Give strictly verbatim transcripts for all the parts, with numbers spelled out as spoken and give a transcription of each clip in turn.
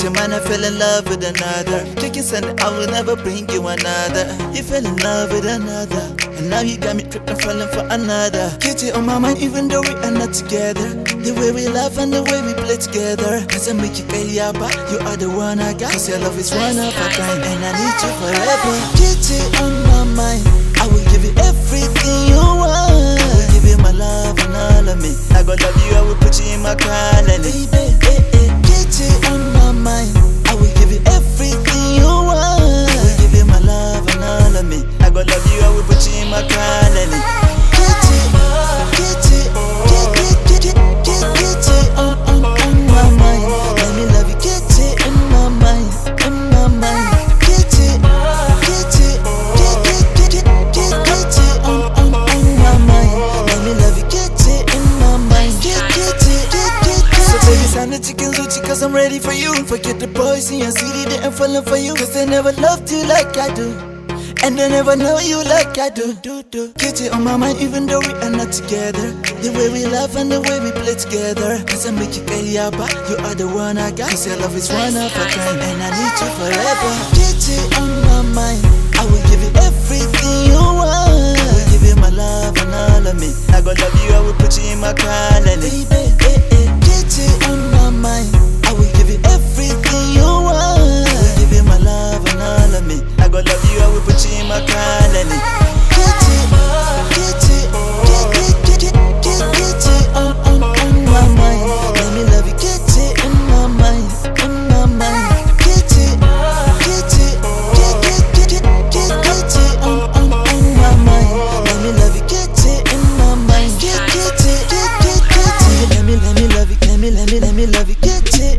met your man, I fell in love with another. Kicking Sunday, I will never bring you another. You fell in love with another, and now you got me tripping, falling for another. Kitty on my mind, even though we are not together. The way we laugh and the way we play together. Cause I make you pay up, you are the one I got. Cause your love is one of a kind, and I need you forever. Kitty on my mind, I will give you everything you want. I will give you my love and all of me. I go love you, I will put you in my colony. Baby, eh, eh. Kitty on my mind, I will give you everything you want. I will give you my love and all of me. I go love you, I will put you in my colony. Kitty, kitty, kitty, kitty, kitty, kitty on, on, on my mind. Let me love you, kitty in my mind, in my mind. Kitty, kitty, kitty, kitty, kitty, kitty on, on, on my mind. Let me love you, kitty in my mind. Kitty, kitty, kitty. So baby, sign the chicken Zuchi, cause I'm ready for you. Forget the boys in your city, they ain't falling for you. Cause they never loved you like I do, and they never know you like I do, do, do. Kitty on my mind, even though we are not together. The way we laugh and the way we play together. Cause I make you pay up, you are the one I got. Cause your love is one of a kind, and I need you forever. Kitty on my mind, I will give you everything you want. I will give you my love and all of me. I go love you, I will put you in my colony. Baby, eh, eh. Kitty on my mind, I will give you everything you want. I will give you my love and all of me. I go love you, I will put you in my colony. Kitty, kitty, kitty, kitty, kitty, kitty on, on, on my mind. Let me love you, kitty in my mind, in my mind. Kitty, kitty, kitty, kitty, kitty, kitty on, on, on my mind. Let me love you, kitty in my mind. Kitty, kitty, kitty, kitty. Let me, let me love you, let me, let me, let me love you, kitty.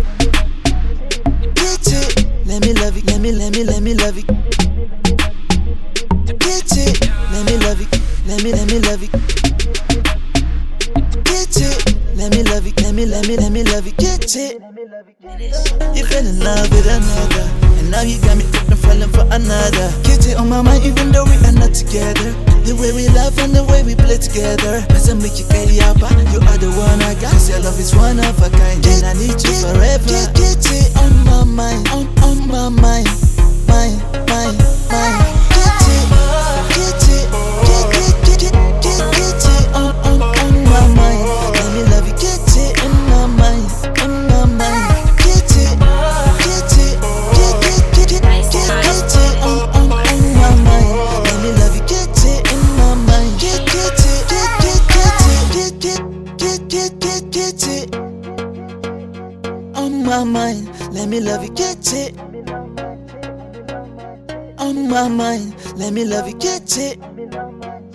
Kitty, let me love you, let me, let me, let me love you. Kitty, let me love you, let me, let me love you. Kitty, let me love you, let me, let me, let me love you. Kitty, you fell in love with another, and now you got me tripping, falling for another. Kitty on my mind, even though we are not together. The way we laugh and the way we play together. Cause I make you pay up, you are the one I got. Cause your love is one of a kind, and I need you forever. Kitty on my mind, on, on my mind, mind, mind, mind. Kitty, kitty, kitty, kitty, kitty, kitty on, on, on my mind. Let me love you, kitty in my mind, in my mind. Kitty, kitty, kitty, kitty, kitty, kitty on, on, on my mind. Let me love you, kitty in my mind. Kitty, kitty, kitty, kitty, kitty, kitty on my mind. Let me love you, kitty. On my mind, let me love you, kitty.